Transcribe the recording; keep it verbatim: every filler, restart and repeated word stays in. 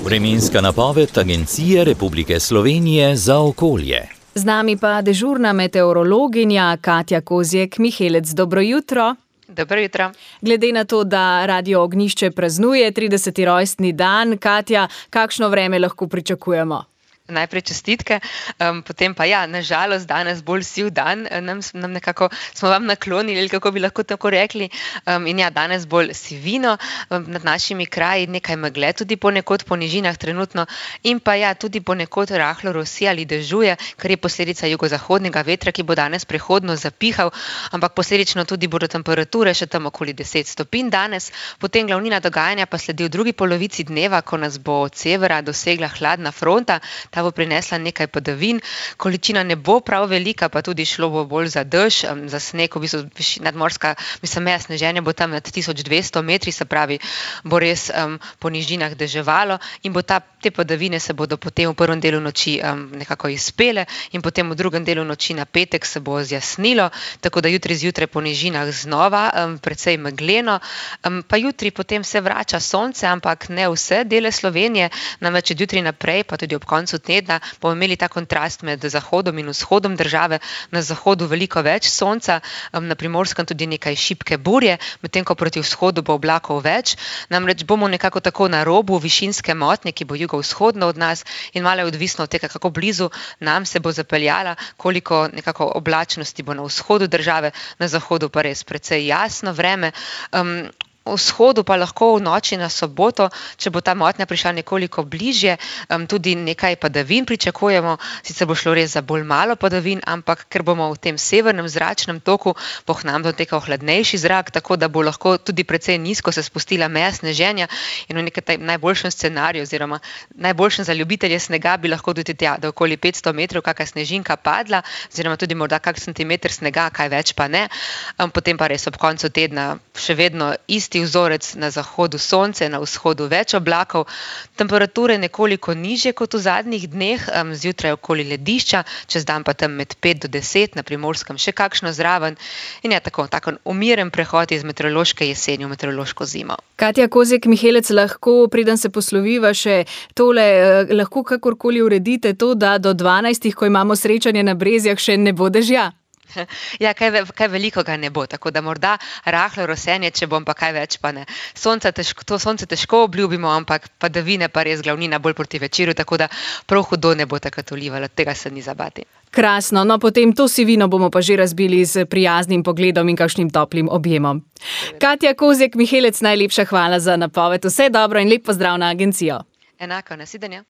Vremenska napoved Agencije Republike Slovenije za okolje. Z nami pa dežurna meteorologinja Katja Kozjek-Mihelec. Dobro jutro. Dobro jutro. Glede na to, da Radio Ognjišče praznuje trideseti rojstni dan, Katja, kakšno vreme lahko pričakujemo? Najprej čestitke, um, potem pa ja, nažalost, danes bolj siv dan, nam, nam nekako smo vam naklonili, ali kako bi lahko tako rekli, um, in ja, danes bolj sivino, um, nad našimi kraji nekaj megle, tudi ponekod po nižinah trenutno, in pa ja, tudi ponekod rahlo rosi ali dežuje, kar je posledica jugozahodnega vetra, ki bo danes prehodno zapihal, ampak posledično tudi bodo temperature še tam okoli deset stopinj danes, potem glavnina dogajanja pa sledi v drugi polovici dneva, ko nas bo od severa dosegla hladna fronta. Ta bo prinesla nekaj padavin, količina ne bo prav velika, pa tudi šlo bo bolj za dež, za sneg, v bistvu nadmorska, mislim, meja sneženja bo tam nad tisoč dvesto metri, se pravi, bo res um, po nižinah deževalo in bo ta, te padavine se bodo potem v prvem delu noči um, nekako izpele in potem v drugem delu noči na petek se bo zjasnilo, tako da jutri zjutraj po nižinah znova um, precej megleno, um, pa jutri potem se vrača sonce, ampak ne vse dele Slovenije, namreč od jutri naprej, pa tudi ob koncu tedna bomo imeli ta kontrast med zahodom in vzhodom države. Na zahodu veliko več sonca, na Primorskem tudi nekaj šibke burje, medtem ko proti vzhodu bo oblakov več. Namreč bomo nekako tako na robu višinske motnje, ki bo jugovzhodno od nas in malo je odvisno od tega, kako blizu nam se bo zapeljala, koliko nekako oblačnosti bo na vzhodu države, na zahodu pa res precej jasno vreme. Um, V vzhodu pa lahko v noči na soboto, če bo ta motnja prišla nekoliko bližje, um, tudi nekaj padavin pričakujemo, sicer bo šlo res za bolj malo padavin, ampak ker bomo v tem severnem zračnem toku bo k nam dotekal hladnejši zrak, tako da bo lahko tudi precej nizko se spustila meja sneženja in v nekem najboljšem scenariju oziroma najboljšem za ljubitelje snega bi lahko tudi tja, da okoli petsto metrov kakšna snežinka padla, oziroma tudi morda kak centimeter snega, kaj več pa ne. Um, potem pa res ob koncu tedna še vedno isti vzorec, na zahodu sonce, na vzhodu več oblakov, temperature nekoliko nižje kot v zadnjih dneh, um, zjutraj okoli ledišča, čez dan pa tam med pet do deset, na Primorskem še kakšno zraven in je tako, tako umiren prehod iz meteorološke jeseni v meteorološko zimo. Katja Kozjek-Mihelec, lahko, preden se posloviva še tole, eh, lahko kakorkoli uredite to, da do dvanajstih, ko imamo srečanje na Brezjah, še ne bo dežja? Ja, kaj, kaj veliko ga ne bo, tako da morda rahlo rosenje, če bom pa kaj več pa ne. Sonce težko, to sonce težko obljubimo, ampak padavine pa res glavnina bolj proti večeru, tako da prav hudo ne bo takrat olivalo, tega se ni zabati. Krasno, no potem to sivino bomo pa že razbili z prijaznim pogledom in kakšnim toplim objemom. Katja Kozjek-Mihelec, najlepša hvala za napoved, vse dobro in lep pozdrav na agencijo. Enako, nasvidenje.